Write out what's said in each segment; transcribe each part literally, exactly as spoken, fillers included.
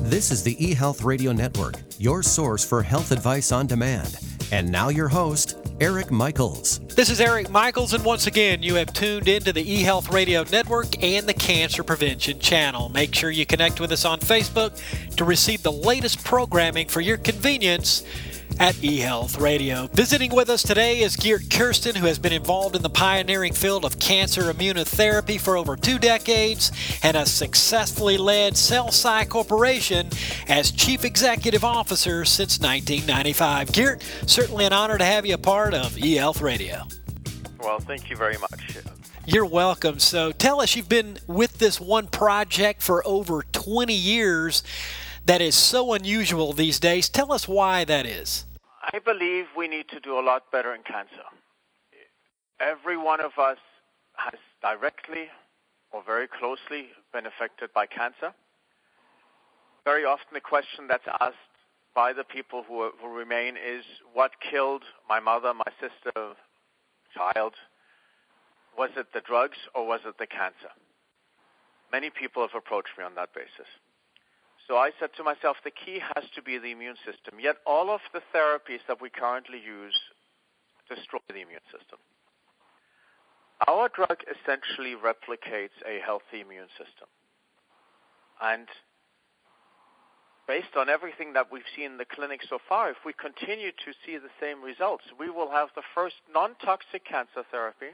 This is the eHealth Radio Network, your source for health advice on demand. And now your host, Eric Michaels. This is Eric Michaels, and once again, you have tuned into the eHealth Radio Network and the Cancer Prevention Channel. Make sure you connect with us on Facebook to receive the latest programming for your convenience at eHealth Radio. Visiting with us today is Geert Kirsten, who has been involved in the pioneering field of cancer immunotherapy for over two decades and has successfully led CellSci Corporation as Chief Executive Officer since nineteen ninety-five. Geert, certainly an honor to have you a part of eHealth Radio. Well, thank you very much. You're welcome. So tell us, you've been with this one project for over twenty years. That is so unusual these days. Tell us why that is. I believe we need to do a lot better in cancer. Every one of us has directly or very closely been affected by cancer. Very often the question that's asked by the people who, who remain is, what killed my mother, my sister, child? Was it the drugs or was it the cancer? Many people have approached me on that basis. So I said to myself, the key has to be the immune system. Yet all of the therapies that we currently use destroy the immune system. Our drug essentially replicates a healthy immune system. And based on everything that we've seen in the clinic so far, if we continue to see the same results, we will have the first non-toxic cancer therapy.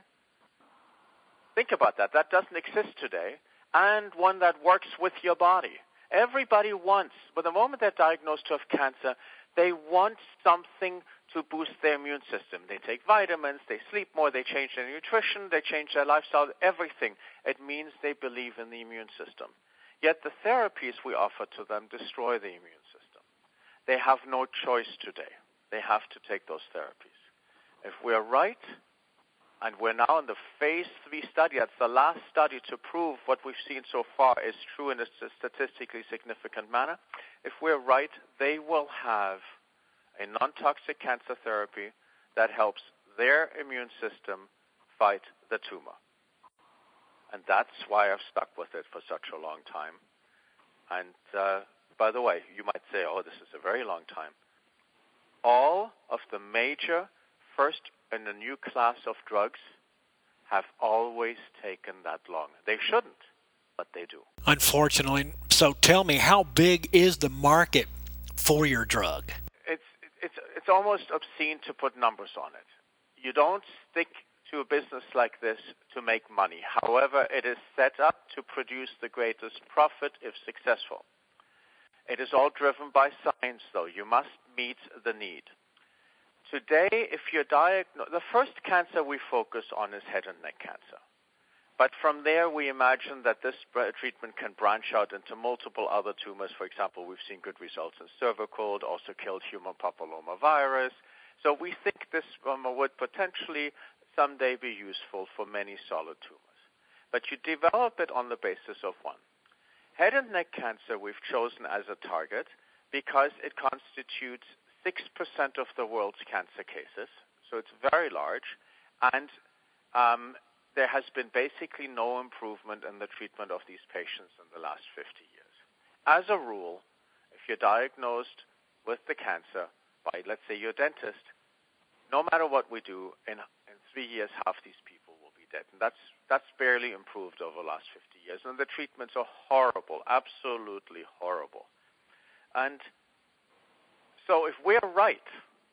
Think about that. That doesn't exist today. And one that works with your body. Everybody wants, but the moment they're diagnosed to have cancer, they want something to boost their immune system. They take vitamins, they sleep more, they change their nutrition, they change their lifestyle, everything. It means they believe in the immune system. Yet the therapies we offer to them destroy the immune system. They have no choice today. They have to take those therapies. If we're right, and we're now in the phase three study. That's the last study to prove what we've seen so far is true in a statistically significant manner. If we're right, they will have a non-toxic cancer therapy that helps their immune system fight the tumor. And that's why I've stuck with it for such a long time. And uh, by the way, you might say, oh, this is a very long time. All of the major first in a new class of drugs have always taken that long. They shouldn't, but they do. Unfortunately. So tell me, how big is the market for your drug? It's it's it's almost obscene to put numbers on it. You don't stick to a business like this to make money. However, it is set up to produce the greatest profit if successful. It is all driven by science, though. You must meet the need. Today, if you're diagnosed, the first cancer we focus on is head and neck cancer. But from there, we imagine that this treatment can branch out into multiple other tumors. For example, we've seen good results in cervical, also killed human papillomavirus. So we think this um, would potentially someday be useful for many solid tumors. But you develop it on the basis of one. Head and neck cancer we've chosen as a target because it constitutes six percent of the world's cancer cases, so it's very large, and um, there has been basically no improvement in the treatment of these patients in the last fifty years. As a rule, if you're diagnosed with the cancer by, let's say, your dentist, no matter what we do, in, in three years, half these people will be dead. And that's, that's barely improved over the last fifty years. And the treatments are horrible, absolutely horrible. And so if we're right,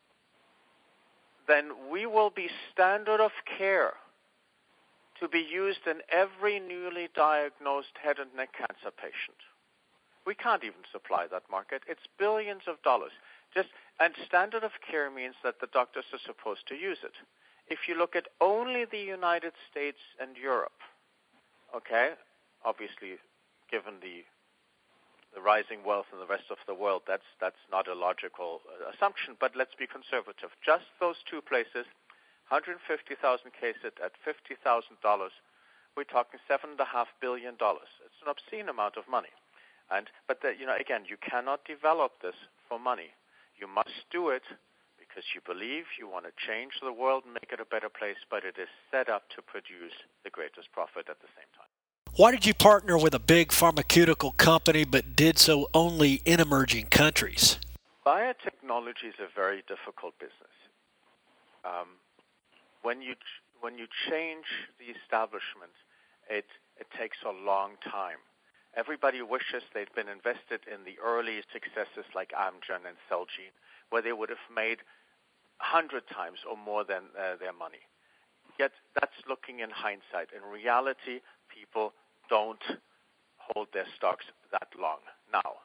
then we will be standard of care to be used in every newly diagnosed head and neck cancer patient. We can't even supply that market. It's billions of dollars. Just and standard of care means that the doctors are supposed to use it. If you look at only the United States and Europe, okay, obviously given the the rising wealth in the rest of the world, that's that's not a logical uh, assumption, but let's be conservative. Just those two places, one hundred fifty thousand cases at fifty thousand dollars, we're talking seven point five billion dollars. It's an obscene amount of money. And But, the, you know, again, you cannot develop this for money. You must do it because you believe you want to change the world and make it a better place, but it is set up to produce the greatest profit at the same time. Why did you partner with a big pharmaceutical company but did so only in emerging countries? Biotechnology is a very difficult business. Um, when you ch- when you change the establishment, it it takes a long time. Everybody wishes they'd been invested in the early successes like Amgen and Celgene, where they would have made a hundred times or more than uh, their money. Yet that's looking in hindsight. In reality, people don't hold their stocks that long. Now,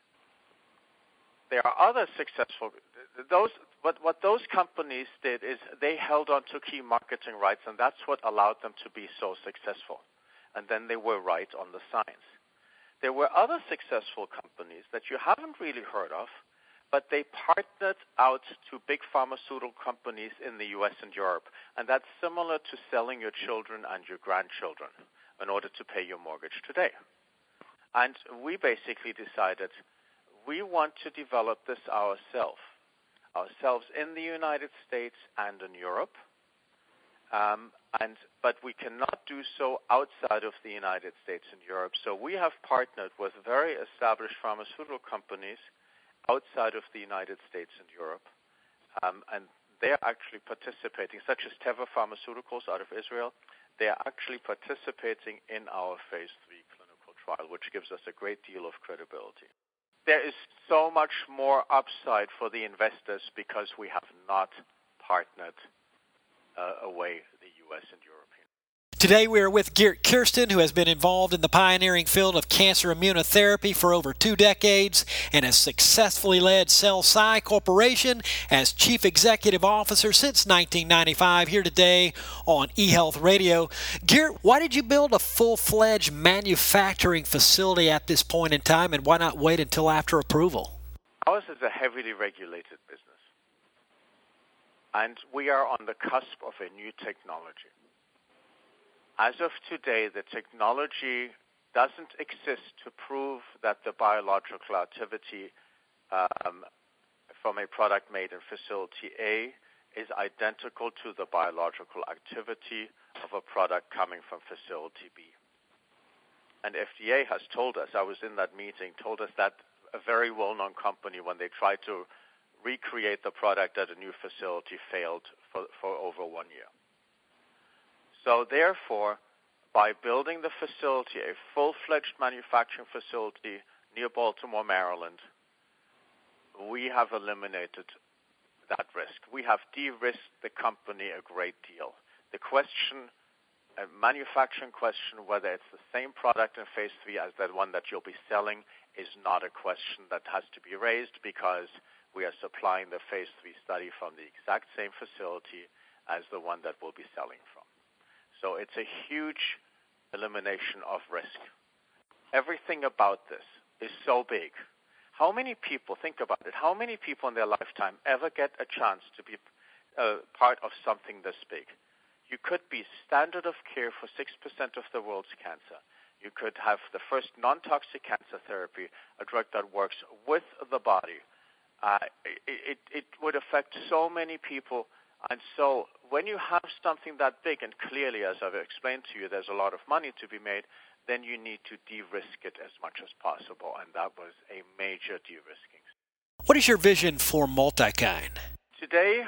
there are other successful, those, what, what those companies did is they held on to key marketing rights, and that's what allowed them to be so successful. And then they were right on the science. There were other successful companies that you haven't really heard of, but they partnered out to big pharmaceutical companies in the U S and Europe. And that's similar to selling your children and your grandchildren in order to pay your mortgage today. And we basically decided we want to develop this ourselves, ourselves in the United States and in Europe. Um, and but we cannot do so outside of the United States and Europe. So we have partnered with very established pharmaceutical companies outside of the United States and Europe, um, and they're actually participating, such as Teva Pharmaceuticals out of Israel. They are actually participating in our phase three clinical trial, which gives us a great deal of credibility. There is so much more upside for the investors because we have not partnered uh, away the U S and European. Today we are with Geert Kirsten, who has been involved in the pioneering field of cancer immunotherapy for over two decades and has successfully led CellSci Corporation as Chief Executive Officer since nineteen ninety-five, here today on eHealth Radio. Geert, why did you build a full-fledged manufacturing facility at this point in time, and why not wait until after approval? Ours is a heavily regulated business, and we are on the cusp of a new technology. As of today, the technology doesn't exist to prove that the biological activity um, from a product made in facility A is identical to the biological activity of a product coming from facility B. And F D A has told us, I was in that meeting, told us that a very well-known company, when they tried to recreate the product at a new facility, failed for, for over one year. So therefore, by building the facility, a full-fledged manufacturing facility near Baltimore, Maryland, we have eliminated that risk. We have de-risked the company a great deal. The question, a manufacturing question, whether it's the same product in phase three as that one that you'll be selling, is not a question that has to be raised because we are supplying the phase three study from the exact same facility as the one that we'll be selling from. So it's a huge elimination of risk. Everything about this is so big. How many people, think about it, how many people in their lifetime ever get a chance to be uh, part of something this big? You could be standard of care for six percent of the world's cancer. You could have the first non-toxic cancer therapy, a drug that works with the body. Uh, it, it, it would affect so many people. And so when you have something that big, and clearly, as I've explained to you, there's a lot of money to be made, then you need to de-risk it as much as possible, and that was a major de-risking. What is your vision for MultiKine? Today,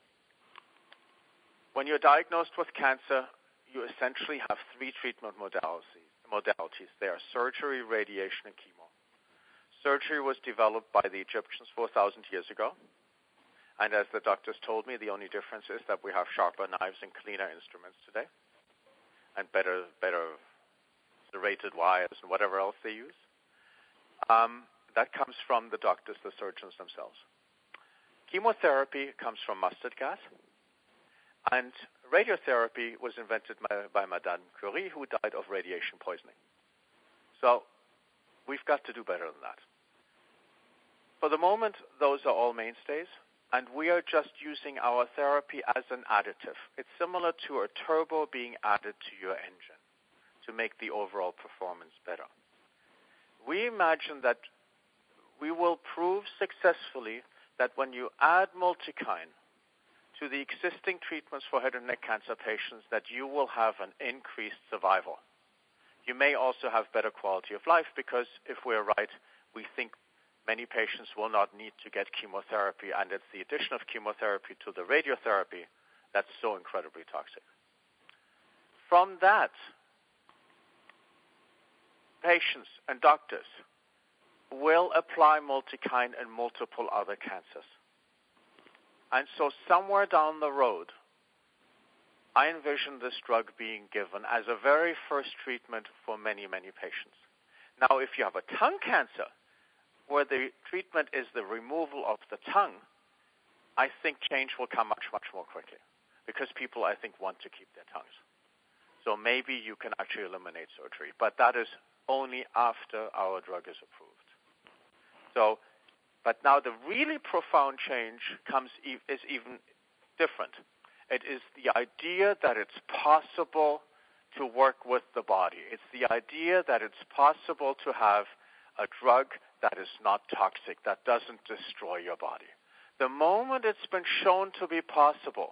when you're diagnosed with cancer, you essentially have three treatment modalities. modalities. They are surgery, radiation, and chemo. Surgery was developed by the Egyptians four thousand years ago. And as the doctors told me, the only difference is that we have sharper knives and cleaner instruments today, and better, better serrated wires and whatever else they use. Um, that comes from the doctors, the surgeons themselves. Chemotherapy comes from mustard gas, and radiotherapy was invented by, by Madame Curie, who died of radiation poisoning. So we've got to do better than that. For the moment, those are all mainstays. And we are just using our therapy as an additive. It's similar to a turbo being added to your engine to make the overall performance better. We imagine that we will prove successfully that when you add MultiKine to the existing treatments for head and neck cancer patients, that you will have an increased survival. You may also have better quality of life because if we're right, we think many patients will not need to get chemotherapy, and it's the addition of chemotherapy to the radiotherapy that's so incredibly toxic. From that, patients and doctors will apply Multikine in multiple other cancers. And so somewhere down the road, I envision this drug being given as a very first treatment for many, many patients. Now, if you have a tongue cancer, where the treatment is the removal of the tongue, I think change will come much, much more quickly because people, I think, want to keep their tongues. So maybe you can actually eliminate surgery, but that is only after our drug is approved. So, but now the really profound change comes e- is even different. It is the idea that it's possible to work with the body. It's the idea that it's possible to have a drug that is not toxic, that doesn't destroy your body. The moment it's been shown to be possible,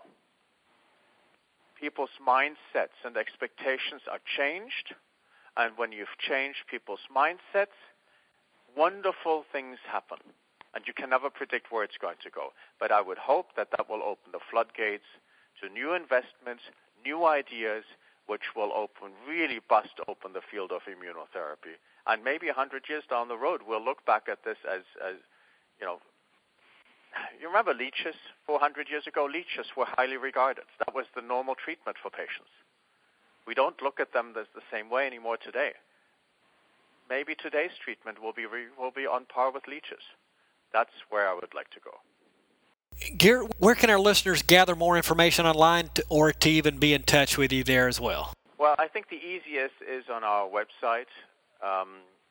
people's mindsets and expectations are changed, and when you've changed people's mindsets, wonderful things happen. And you can never predict where it's going to go. But I would hope that that will open the floodgates to new investments, new ideas, which will open, really bust open the field of immunotherapy. And maybe one hundred years down the road, we'll look back at this as, as you know, you remember leeches? four hundred years ago, leeches were highly regarded. That was the normal treatment for patients. We don't look at them as the same way anymore today. Maybe today's treatment will be re, will be on par with leeches. That's where I would like to go. Garrett, where can our listeners gather more information online to, or to even be in touch with you there as well? Well, I think the easiest is on our website, um,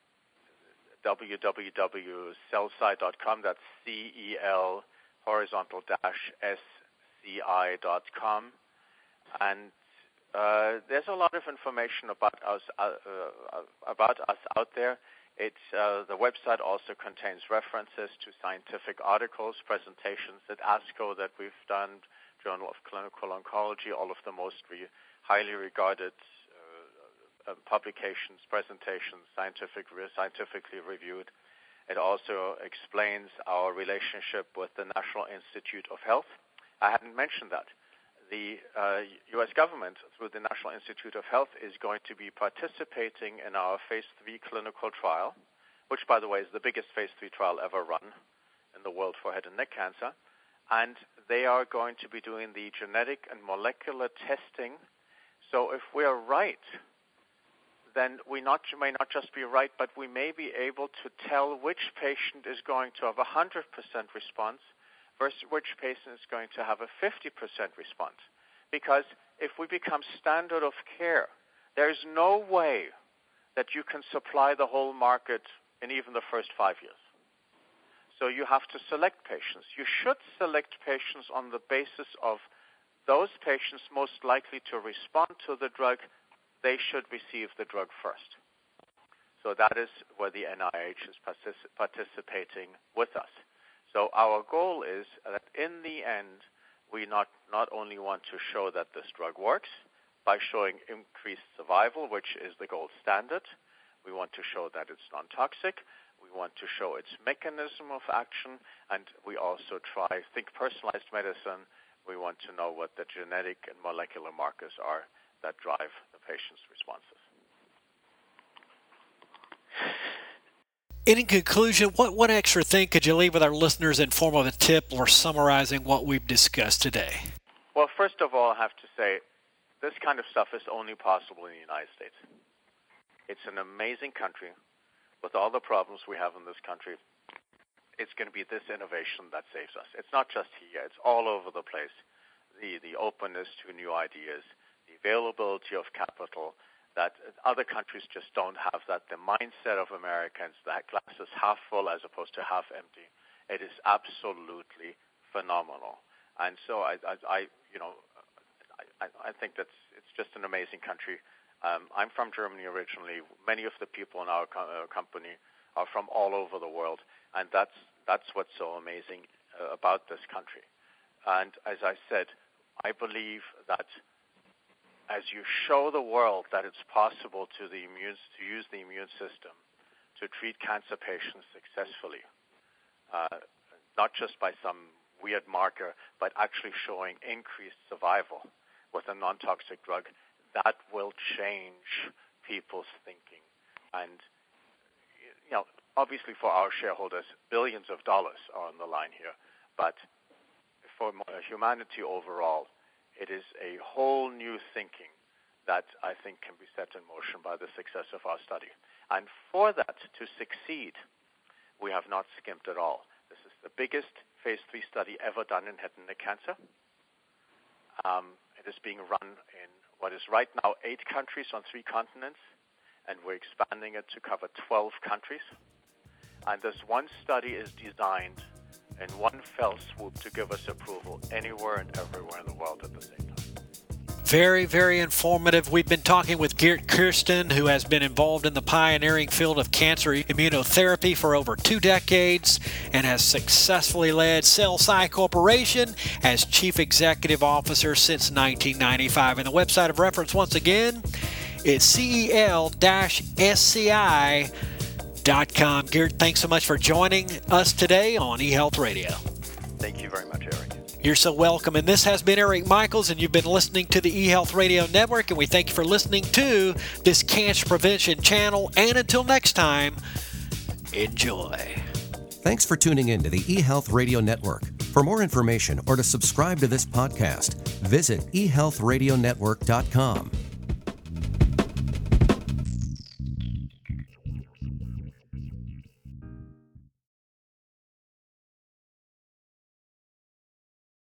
w w w dot celsi dot com. That's C E L horizontal dash S C I dot com. And uh, there's a lot of information about us uh, uh, about us out there. It's, uh, the website also contains references to scientific articles, presentations at ASCO that we've done, Journal of Clinical Oncology, all of the most re- highly regarded uh, uh, publications, presentations, scientific, re- scientifically reviewed. It also explains our relationship with the National Institute of Health. I hadn't mentioned that. The uh, U S government, through the National Institute of Health, is going to be participating in our phase three clinical trial, which, by the way, is the biggest phase three trial ever run in the world for head and neck cancer. And they are going to be doing the genetic and molecular testing. So if we're right, then we not, may not just be right, but we may be able to tell which patient is going to have a one hundred percent response versus which patient is going to have a fifty percent response. Because if we become standard of care, there's no way that you can supply the whole market in even the first five years. So you have to select patients. You should select patients on the basis of those patients most likely to respond to the drug. They should receive the drug first. So that is where the N I H is particip- participating with us. So our goal is that in the end, we not, not only want to show that this drug works by showing increased survival, which is the gold standard. We want to show that it's non-toxic. We want to show its mechanism of action. And we also try, think personalized medicine. We want to know what the genetic and molecular markers are that drive the patient's responses. In conclusion, what, what extra thing could you leave with our listeners in form of a tip or summarizing what we've discussed today? Well, first of all, I have to say, this kind of stuff is only possible in the United States. It's an amazing country with all the problems we have in this country. It's going to be this innovation that saves us. It's not just here. It's all over the place. The, the openness to new ideas, the availability of capital, that other countries just don't have that. The mindset of Americans, that glass is half full as opposed to half empty. It is absolutely phenomenal. And so I, I, I you know, I, I think that's it's just an amazing country. Um, I'm from Germany originally. Many of the people in our co- uh, company are from all over the world, and that's that's what's so amazing uh, about this country. And as I said, I believe that as you show the world that it's possible to the immune to use the immune system to treat cancer patients successfully, uh, not just by some weird marker, but actually showing increased survival with a non-toxic drug, that will change people's thinking. And, you know, obviously for our shareholders, billions of dollars are on the line here, but for humanity overall, it is a whole new thinking that I think can be set in motion by the success of our study. And for that to succeed, we have not skimped at all. This is the biggest phase three study ever done in head and neck cancer. Um, it is being run in what is right now eight countries on three continents, and we're expanding it to cover twelve countries. And this one study is designed in one fell swoop to give us approval anywhere and everywhere in the world at the same time. Very, very informative. We've been talking with Geert Kirsten, who has been involved in the pioneering field of cancer immunotherapy for over two decades and has successfully led CellSci Corporation as Chief Executive Officer since nineteen ninety-five. And the website of reference, once again, is C E L S C I dot com. Geert, thanks so much for joining us today on eHealth Radio. Thank you very much, Eric. You're so welcome. And this has been Eric Michaels, and you've been listening to the eHealth Radio Network, and we thank you for listening to this cancer prevention channel. And until next time, enjoy. Thanks for tuning in to the eHealth Radio Network. For more information or to subscribe to this podcast, visit e health radio network dot com.